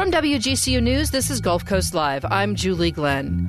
From WGCU News, this is Gulf Coast Live. I'm Julie Glenn.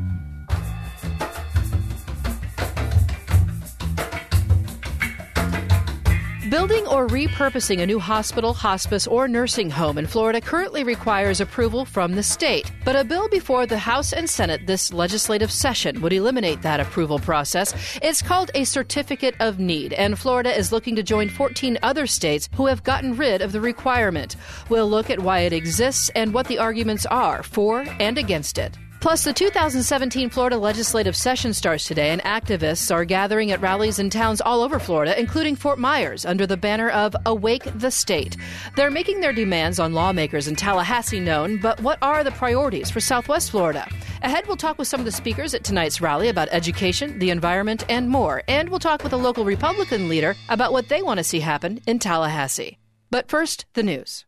Building or repurposing a new hospital, hospice, or nursing home in Florida currently requires approval from the state. But a bill before the House and Senate this legislative session would eliminate that approval process. It's called a Certificate of Need, and Florida is looking to join 14 other states who have gotten rid of the requirement. We'll look at why it exists and what the arguments are for and against it. Plus, the 2017 Florida legislative session starts today, and activists are gathering at rallies in towns all over Florida, including Fort Myers, under the banner of Awake the State. They're making their demands on lawmakers in Tallahassee known, but what are the priorities for Southwest Florida? Ahead, we'll talk with some of the speakers at tonight's rally about education, the environment, and more. And we'll talk with a local Republican leader about what they want to see happen in Tallahassee. But first, the news.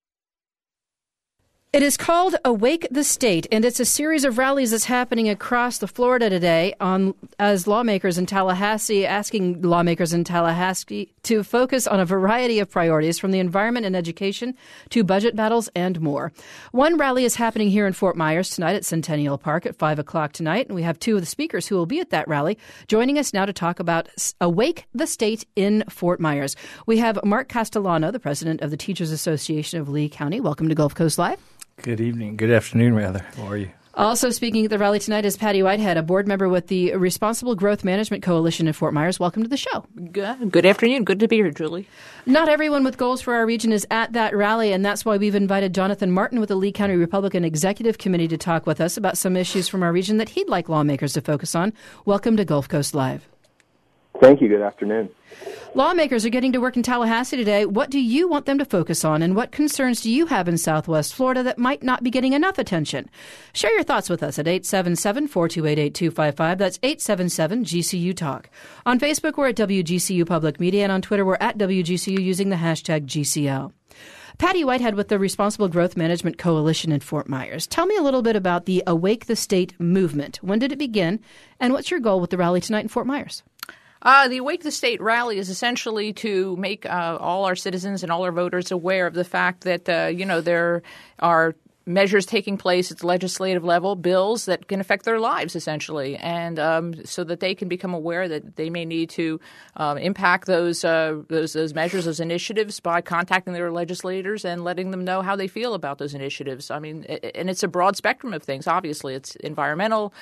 It is called Awake the State, and it's a series of rallies that's happening across the Florida today as lawmakers in Tallahassee, asking lawmakers in Tallahassee to focus on a variety of priorities from the environment and education to budget battles and more. One rally is happening here in Fort Myers tonight at Centennial Park at 5 o'clock tonight, and we have two of the speakers who will be at that rally joining us now to talk about Awake the State in Fort Myers. We have Mark Castellano, the president of the Teachers Association of Lee County. Welcome to Gulf Coast Live. Good evening. Good afternoon, rather. How are you? Also speaking at the rally tonight is Patty Whitehead, a board member with the Responsible Growth Management Coalition in Fort Myers. Welcome to the show. Good afternoon. Good to be here, Julie. Not everyone with goals for our region is at that rally, and that's why we've invited Jonathan Martin with the Lee County Republican Executive Committee to talk with us about some issues from our region that he'd like lawmakers to focus on. Welcome to Gulf Coast Live. Thank you. Good afternoon. Lawmakers are getting to work in Tallahassee today. What do you want them to focus on, and what concerns do you have in Southwest Florida that might not be getting enough attention? Share your thoughts with us at 877-428-8255. That's 877-GCU-TALK. On Facebook, we're at WGCU Public Media, and on Twitter, we're at WGCU using the hashtag GCL. Patty Whitehead with the Responsible Growth Management Coalition in Fort Myers. Tell me a little bit about the Awake the State movement. When did it begin, and what's your goal with the rally tonight in Fort Myers? The Awake the State rally is essentially to make all our citizens and all our voters aware of the fact that, there are measures taking place at the legislative level, bills that can affect their lives, essentially, and so that they can become aware that they may need to impact those measures, those initiatives by contacting their legislators and letting them know how they feel about those initiatives. I mean, and it's a broad spectrum of things. Obviously, it's environmental.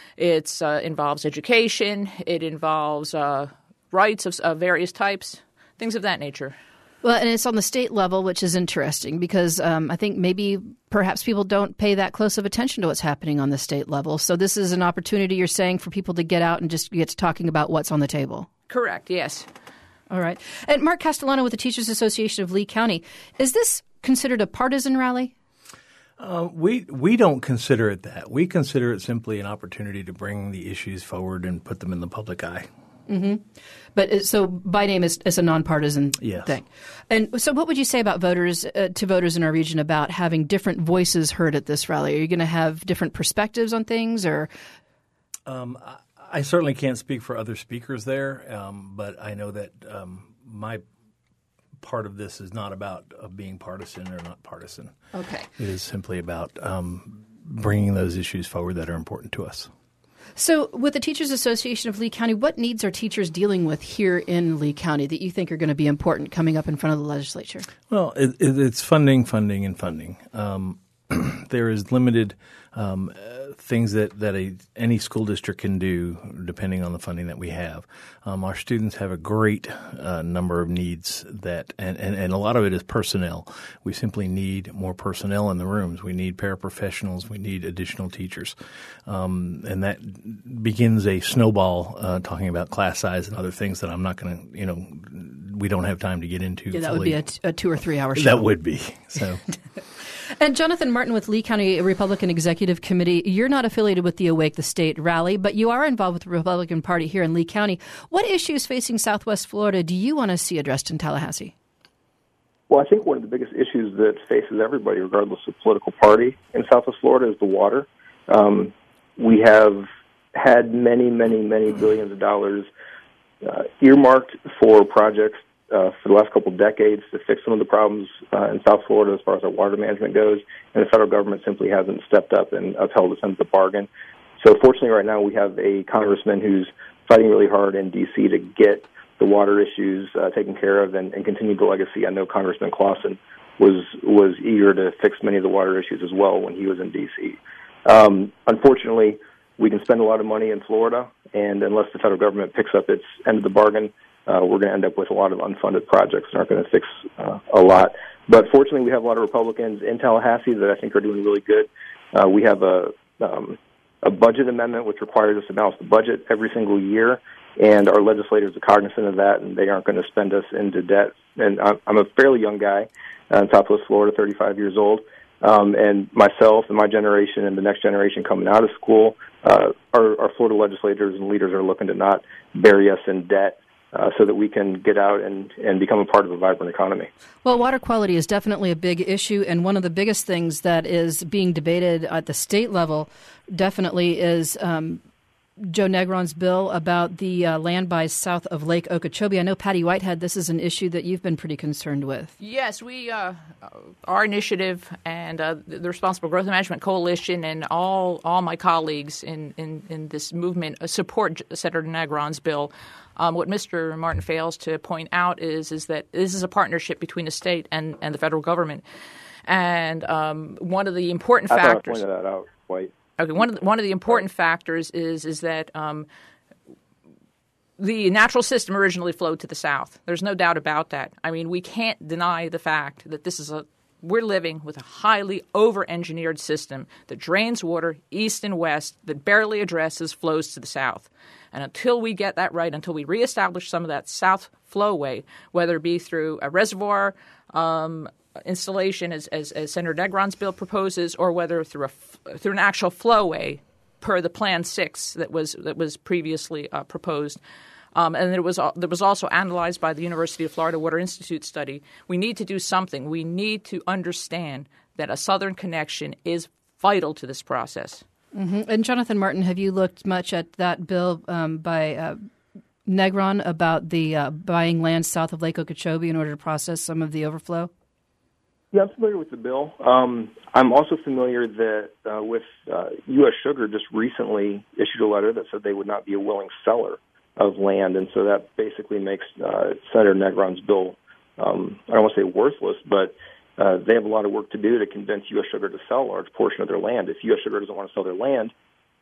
It involves education. It involves rights of various types, things of that nature. Well, and it's on the state level, which is interesting because I think perhaps people don't pay that close of attention to what's happening on the state level. So this is an opportunity, you're saying, for people to get out and just get to talking about what's on the table. Correct, yes. All right. And Mark Castellano with the Teachers Association of Lee County, is this considered a partisan rally? We don't consider it that. We consider it simply an opportunity to bring the issues forward and put them in the public eye. Mm-hmm. But so by name is a nonpartisan thing. And so what would you say about voters in our region about having different voices heard at this rally? Are you going to have different perspectives on things, or? I certainly can't speak for other speakers there, but I know that my part of this is not about being partisan or not partisan. Okay. It is simply about bringing those issues forward that are important to us. So with the Teachers Association of Lee County, what needs are teachers dealing with here in Lee County that you think are going to be important coming up in front of the legislature? Well, it's funding. There is limited things that any school district can do depending on the funding that we have. Our students have a great number of needs and a lot of it is personnel. We simply need more personnel in the rooms. We need paraprofessionals. We need additional teachers. And that begins a snowball talking about class size and other things that I'm not going to, we don't have time to get into. Yeah, that would be a 2 or 3 hour show. That would be. So. And Jonathan Martin with Lee County Republican Executive Committee, you're not affiliated with the Awake the State rally, but you are involved with the Republican Party here in Lee County. What issues facing Southwest Florida do you want to see addressed in Tallahassee? Well, I think one of the biggest issues that faces everybody, regardless of political party in Southwest Florida, is the water. We have had many billions of dollars earmarked for projects for the last couple of decades to fix some of the problems in South Florida as far as our water management goes, and the federal government simply hasn't stepped up and upheld its end of the bargain. So fortunately right now we have a congressman who's fighting really hard in D.C. to get the water issues taken care of and continue the legacy. I know Congressman Clausen was eager to fix many of the water issues as well when he was in D.C. Unfortunately, we can spend a lot of money in Florida, and unless the federal government picks up its end of the bargain, we're going to end up with a lot of unfunded projects that aren't going to fix a lot. But fortunately, we have a lot of Republicans in Tallahassee that I think are doing really good. We have a budget amendment which requires us to balance the budget every single year, and our legislators are cognizant of that, and they aren't going to spend us into debt. And I'm a fairly young guy in Southwest Florida, 35 years old, and myself and my generation and the next generation coming out of school, our Florida legislators and leaders are looking to not bury us in debt so that we can get out and become a part of a vibrant economy. Well, water quality is definitely a big issue, and one of the biggest things that is being debated at the state level definitely is Joe Negron's bill about the land buys south of Lake Okeechobee. I know, Patty Whitehead, this is an issue that you've been pretty concerned with. Yes, we, our initiative and the Responsible Growth Management Coalition and all my colleagues in this movement support Senator Negron's bill. What Mr. Martin fails to point out is that this is a partnership between the state and the federal government. And one of the important factors— I pointed that out, White. Okay, one of the important factors is that the natural system originally flowed to the south. There's no doubt about that. I mean, we can't deny the fact that we're living with a highly over-engineered system that drains water east and west, that barely addresses flows to the south. And until we get that right, until we reestablish some of that south flowway, whether it be through a reservoir installation, as Senator Negron's bill proposes, or whether through an actual flowway per the Plan 6 that was previously proposed, and it was also analyzed by the University of Florida Water Institute study. We need to do something. We need to understand that a southern connection is vital to this process. Mm-hmm. And Jonathan Martin, have you looked much at that bill by Negron about the buying land south of Lake Okeechobee in order to process some of the overflow? Yeah, I'm familiar with the bill. I'm also familiar that with U.S. Sugar just recently issued a letter that said they would not be a willing seller of land, and so that basically makes Senator Negron's bill, I don't want to say worthless, but they have a lot of work to do to convince U.S. Sugar to sell a large portion of their land. If U.S. Sugar doesn't want to sell their land,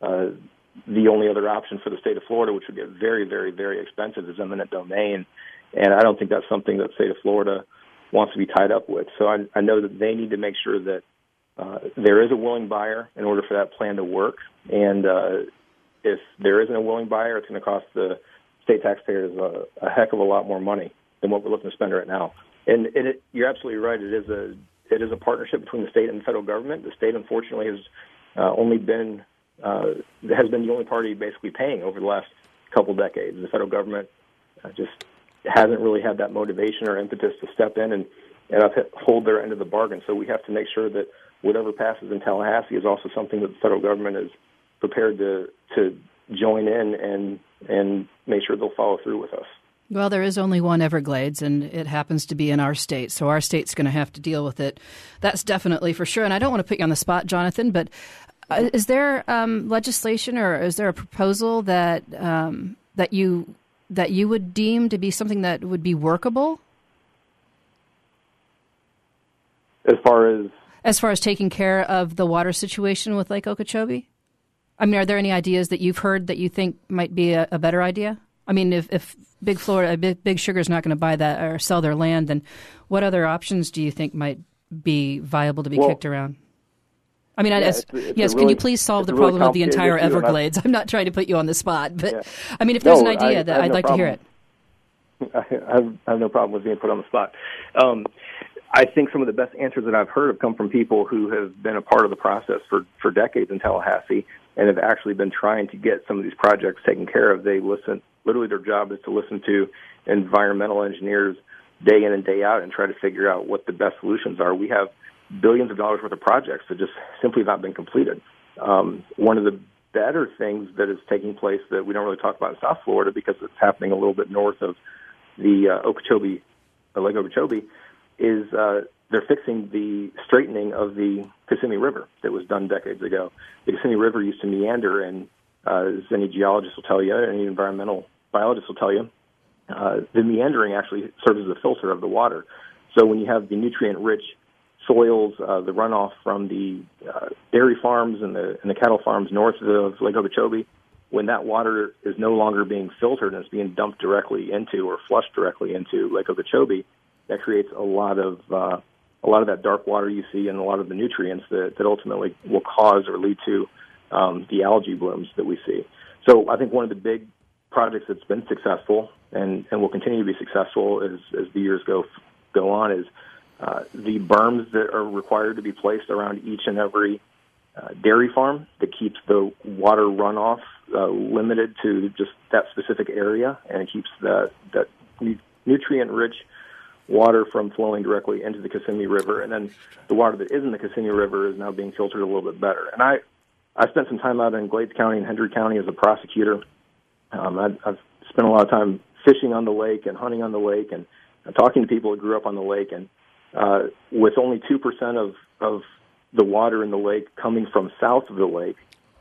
the only other option for the state of Florida, which would get very, very, very expensive, is eminent domain, and I don't think that's something that the state of Florida wants to be tied up with. So I know that they need to make sure that there is a willing buyer in order for that plan to work. And if there isn't a willing buyer, it's going to cost the state taxpayers a heck of a lot more money than what we're looking to spend right now. And you're absolutely right. It is a partnership between the state and the federal government. The state, unfortunately, has been the only party basically paying over the last couple decades. The federal government just hasn't really had that motivation or impetus to step in and uphold their end of the bargain. So we have to make sure that whatever passes in Tallahassee is also something that the federal government is prepared to join in and make sure they'll follow through with us. Well, there is only one Everglades, and it happens to be in our state, so our state's going to have to deal with it. That's definitely for sure. And I don't want to put you on the spot, Jonathan, but is there legislation or is there a proposal that you would deem to be something that would be workable? As far as taking care of the water situation with Lake Okeechobee? I mean, are there any ideas that you've heard that you think might be a better idea? I mean, if Big Sugar is not going to buy that or sell their land, then what other options do you think might be viable to be kicked around? I mean, can you please solve the problem of the entire Everglades? I'm not trying to put you on the spot, but I mean, if there's an idea, I'd like to hear it. I have no problem with being put on the spot. I think some of the best answers that I've heard have come from people who have been a part of the process for decades in Tallahassee and have actually been trying to get some of these projects taken care of. They listen. Literally, their job is to listen to environmental engineers day in and day out and try to figure out what the best solutions are. We have billions of dollars worth of projects that just simply have not been completed. One of the better things that is taking place that we don't really talk about in South Florida because it's happening a little bit north of the Okeechobee Lake Okeechobee, is they're fixing the straightening of the Kissimmee River that was done decades ago. The Kissimmee River used to meander, and as any geologist will tell you, any environmental biologist will tell you, the meandering actually serves as a filter of the water. So when you have the nutrient-rich soils, the runoff from the dairy farms and the cattle farms north of Lake Okeechobee, when that water is no longer being filtered and it's being dumped directly into or flushed directly into Lake Okeechobee, that creates a lot of that dark water you see and a lot of the nutrients that ultimately will cause or lead to the algae blooms that we see. So I think one of the big projects that's been successful and will continue to be successful as the years go on is the berms that are required to be placed around each and every dairy farm that keeps the water runoff limited to just that specific area, and it keeps that nutrient-rich water from flowing directly into the Kissimmee River, and then the water that is in the Kissimmee River is now being filtered a little bit better. And I spent some time out in Glades County and Hendry County as a prosecutor. I've spent a lot of time fishing on the lake and hunting on the lake and talking to people who grew up on the lake. And with only 2% of the water in the lake coming from south of the lake,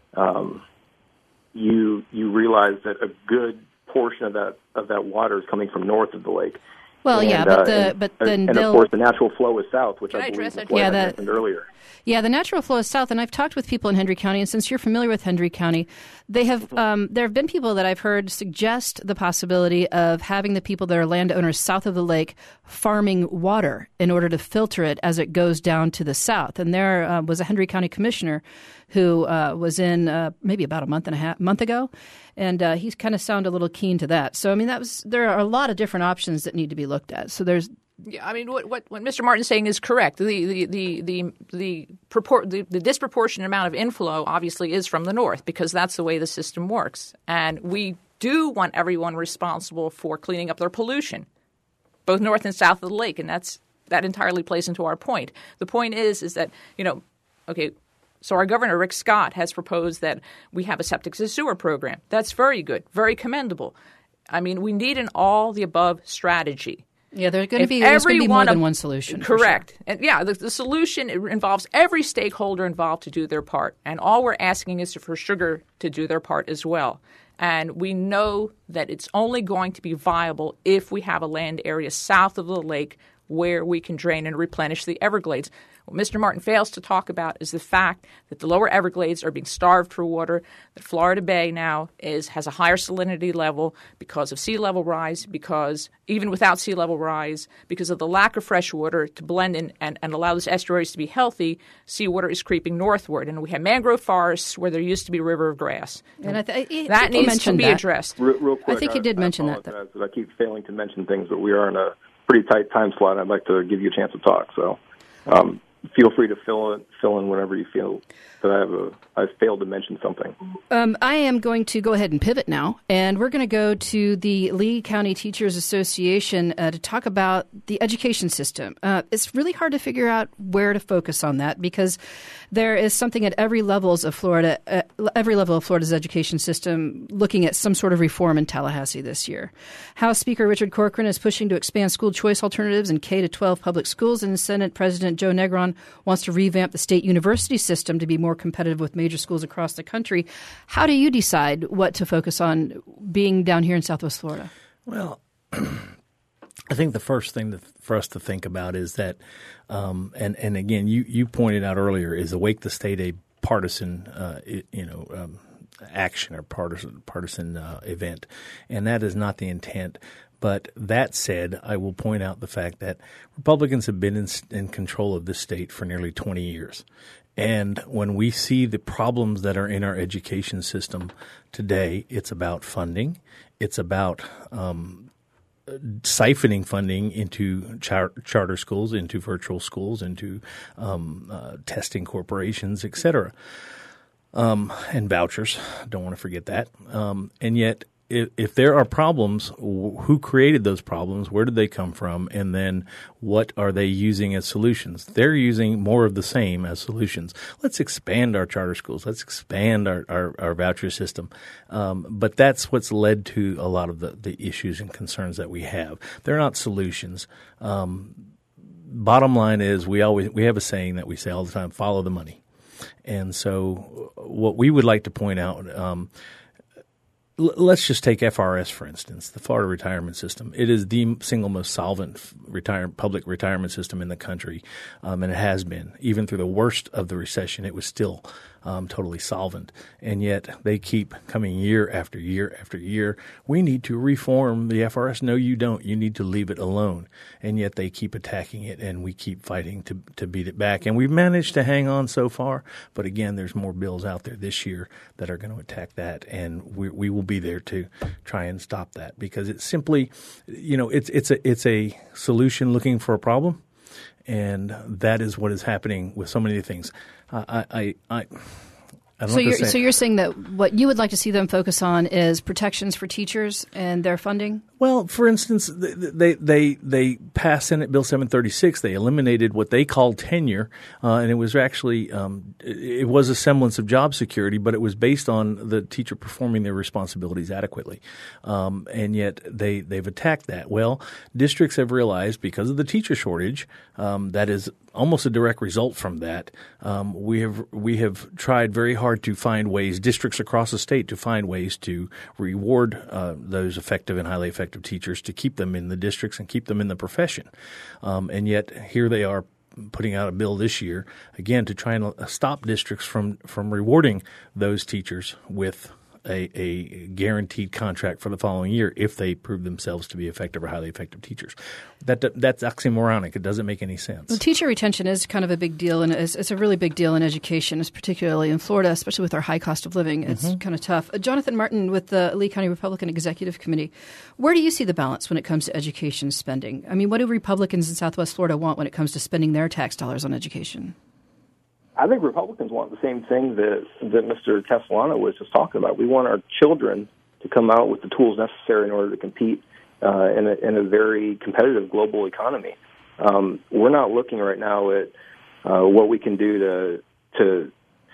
you realize that a good portion of that water is coming from north of the lake. Well, and, yeah, but then of course the natural flow is south, which I believe is what I that mentioned earlier. Yeah, the natural flow is south, and I've talked with people in Hendry County, and since you're familiar with Hendry County, there have been people that I've heard suggest the possibility of having the people that are landowners south of the lake farming water in order to filter it as it goes down to the south. And there was a Hendry County commissioner who was in maybe about a month ago, and he's kind of sounded a little keen to that. So I mean, there are a lot of different options that need to be looked at. So there's. Yeah, I mean, what Mr. Martin's saying is correct. The disproportionate amount of inflow obviously is from the north because that's the way the system works, and we do want everyone responsible for cleaning up their pollution, both north and south of the lake, and that entirely plays into our point. The point is that So our governor, Rick Scott, has proposed that we have a septic to sewer program. That's very good, very commendable. I mean, we need an all-the-above strategy. Yeah, there's going to be more than one solution. Correct. Sure. And yeah, the solution involves every stakeholder involved to do their part. And all we're asking is for Sugar to do their part as well. And we know that it's only going to be viable if we have a land area south of the lake where we can drain and replenish the Everglades. What Mr. Martin fails to talk about is the fact that the lower Everglades are being starved for water, that Florida Bay now has a higher salinity level because of sea level rise, because even without sea level rise, because of the lack of fresh water to blend in and allow those estuaries to be healthy, seawater is creeping northward. And we have mangrove forests where there used to be a river of grass. And that needs to be addressed. Real quick, I think he did mention that. I keep failing to mention things, but we are in a pretty tight time slot. I'd like to give you a chance to talk. So feel free to fill in whenever you feel that I've failed to mention something. I am going to go ahead and pivot now, and we're going to go to the Lee County Teachers Association to talk about the education system. It's really hard to figure out where to focus on that because there is something at every level of Florida's education system looking at some sort of reform in Tallahassee this year. House Speaker Richard Corcoran is pushing to expand school choice alternatives in K-12 public schools, and Senate President Joe Negron wants to revamp the state university system to be more competitive with major schools across the country. How do you decide what to focus on being down here in Southwest Florida? Well, I think the first thing for us to think about is that, and again, you pointed out earlier, is Awake the State a partisan, action or partisan event, and that is not the intent. But that said, I will point out the fact that Republicans have been in control of this state for nearly 20 years. And when we see the problems that are in our education system today, it's about funding. It's about siphoning funding into charter schools, into virtual schools, into testing corporations, et cetera, and vouchers. Don't want to forget that. And yet if there are problems, who created those problems? Where did they come from? And then what are they using as solutions? They're using more of the same as solutions. Let's expand our charter schools. Let's expand our voucher system. But that's what's led to a lot of the issues and concerns that we have. They're not solutions. Bottom line is we have a saying that we say all the time, follow the money. And so what we would like to point out, let's just take FRS, for instance, the Florida Retirement System. It is the single most solvent public retirement system in the country, and it has been. Even through the worst of the recession, it was still totally solvent. And yet they keep coming year after year after year. We need to reform the FRS. No, you don't. You need to leave it alone. And yet they keep attacking it, and we keep fighting to beat it back. And we've managed to hang on so far. But again, there's more bills out there this year that are going to attack that, and we will be there to try and stop that, because it's simply, it's a solution looking for a problem, and that is what is happening with so many things. So you're saying that what you would like to see them focus on is protections for teachers and their funding? Well, for instance, they passed Senate Bill 736. They eliminated what they called tenure, and it was actually it was a semblance of job security, but it was based on the teacher performing their responsibilities adequately. And yet they've attacked that. Well, districts have realized, because of the teacher shortage, that is almost a direct result from that. We have tried very hard to find ways, districts across the state, to find ways to reward those effective and highly effective teachers, to keep them in the districts and keep them in the profession. And yet here they are putting out a bill this year, again, to try and stop districts from rewarding those teachers with a guaranteed contract for the following year if they prove themselves to be effective or highly effective teachers. That's oxymoronic. It doesn't make any sense. Well, teacher retention is kind of a big deal, and it's a really big deal in education, particularly in Florida, especially with our high cost of living. It's kind of tough. Jonathan Martin with the Lee County Republican Executive Committee, where do you see the balance when it comes to education spending? I mean, what do Republicans in Southwest Florida want when it comes to spending their tax dollars on education? I think Republicans want the same thing that Mr. Castellano was just talking about. We want our children to come out with the tools necessary in order to compete in a very competitive global economy. We're not looking right now at what we can do to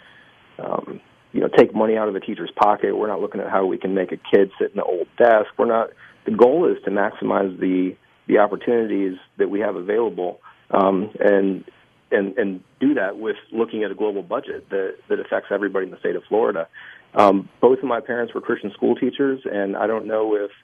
take money out of a teacher's pocket. We're not looking at how we can make a kid sit in an old desk. The goal is to maximize the opportunities that we have available, and do that with looking at a global budget that affects everybody in the state of Florida. Both of my parents were Christian school teachers, and I don't know if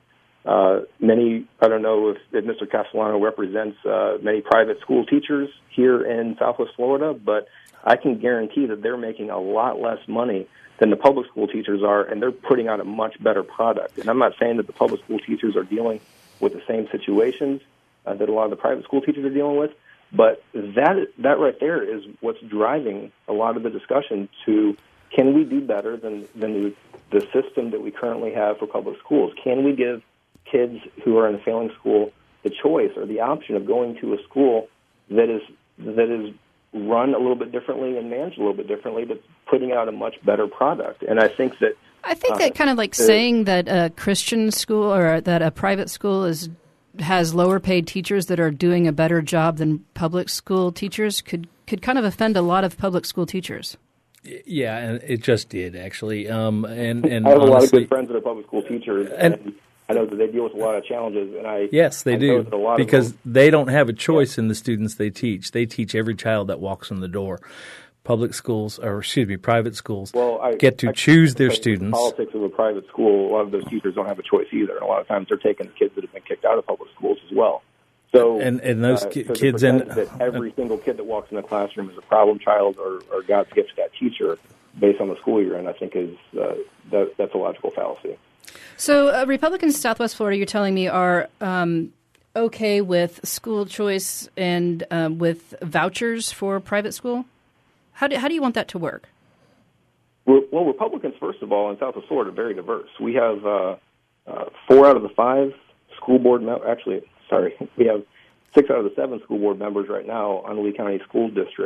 Mr. Castellano represents many private school teachers here in Southwest Florida, but I can guarantee that they're making a lot less money than the public school teachers are, and they're putting out a much better product. And I'm not saying that the public school teachers are dealing with the same situations that a lot of the private school teachers are dealing with, but that right there is what's driving a lot of the discussion to, can we do better than the system that we currently have for public schools? Can we give kids who are in a failing school the choice or the option of going to a school that is run a little bit differently and managed a little bit differently, but putting out a much better product? And I think that kind of like saying that a Christian school or that a private school has lower paid teachers that are doing a better job than public school teachers could kind of offend a lot of public school teachers. Yeah, and it just did, actually. And I have a lot of good friends that are public school teachers, and I know that they deal with a lot of challenges. And yes, they do, because they don't have a choice in the students they teach. They teach every child that walks in the door. Private schools get to choose their students. The politics of a private school, a lot of those teachers don't have a choice either. And a lot of times they're taking the kids that have been kicked out of public schools as well. So, and those kids that every single kid that walks in the classroom is a problem child or God's gift to that teacher based on the school year, and I think that's a logical fallacy. So Republicans in Southwest Florida, you're telling me, are okay with school choice and with vouchers for private school? How do you want that to work? Well, Republicans, first of all, in Southwest Florida, are very diverse. We have 4 out of the 5 school board we have 6 out of the 7 school board members right now on the Lee County School District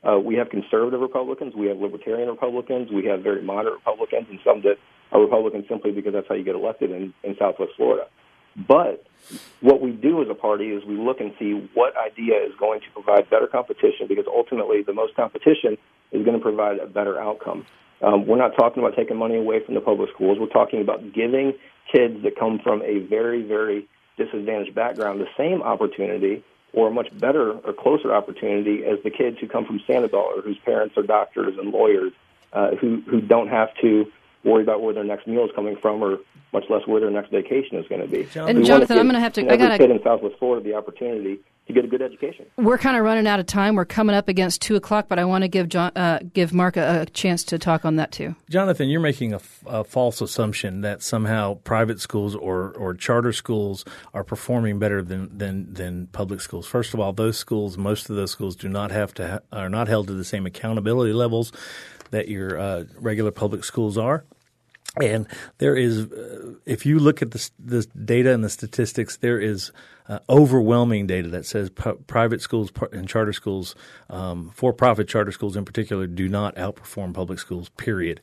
We have conservative Republicans, we have libertarian Republicans, we have very moderate Republicans, and some that are Republicans simply because that's how you get elected in Southwest Florida. But what we do as a party is we look and see what idea is going to provide better competition, because ultimately the most competition is going to provide a better outcome. We're not talking about taking money away from the public schools. We're talking about giving kids that come from a very, very disadvantaged background the same opportunity, or a much better or closer opportunity, as the kids who come from Sanibel, or whose parents are doctors and lawyers, who don't have to worry about where their next meal is coming from, or much less where their next vacation is going to be. And Jonathan, I'm going to have to. Every kid in Southwest Florida the opportunity to get a good education. We're kind of running out of time. We're coming up against 2:00, but I want to give Mark a chance to talk on that too. Jonathan, you're making a false assumption that somehow private schools or charter schools are performing better than public schools. First of all, most of those schools are not held to the same accountability levels that your regular public schools are. And there is, if you look at the data and the statistics, there is overwhelming data that says private schools and charter schools, for-profit charter schools in particular, do not outperform public schools, period.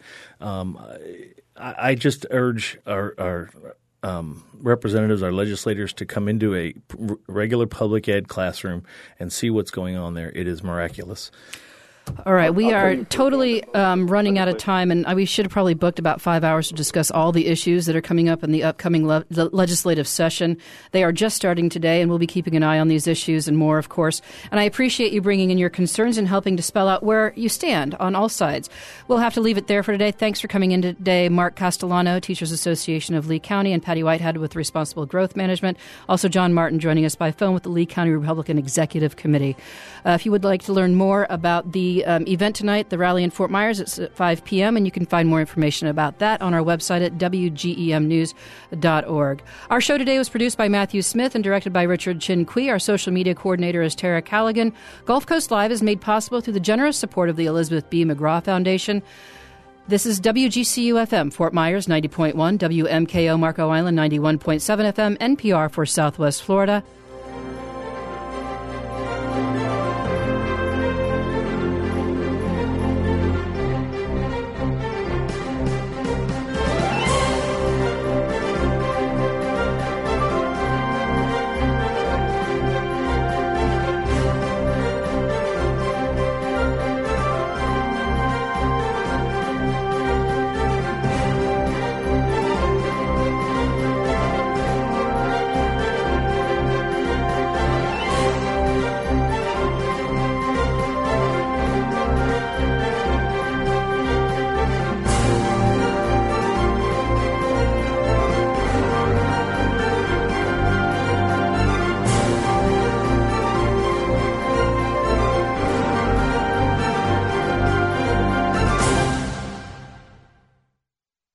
I just urge our representatives, our legislators, to come into a regular public ed classroom and see what's going on there. It is miraculous. All right, we are totally running out of time, and we should have probably booked about 5 hours to discuss all the issues that are coming up in the upcoming legislative session. They are just starting today, and we'll be keeping an eye on these issues and more, of course. And I appreciate you bringing in your concerns and helping to spell out where you stand on all sides. We'll have to leave it there for today. Thanks for coming in today, Mark Castellano, Teachers Association of Lee County, and Patty Whitehead with Responsible Growth Management. Also, John Martin joining us by phone with the Lee County Republican Executive Committee. If you would like to learn more about the event tonight, the rally in Fort Myers, it's at 5 p.m., and you can find more information about that on our website at wgemnews.org. Our show today was produced by Matthew Smith and directed by Richard Chin Kui. Our social media coordinator is Tara Callaghan. Gulf Coast Live is made possible through the generous support of the Elizabeth B. McGraw Foundation. This is WGCU-FM, Fort Myers 90.1, WMKO Marco Island 91.7 FM, NPR for Southwest Florida.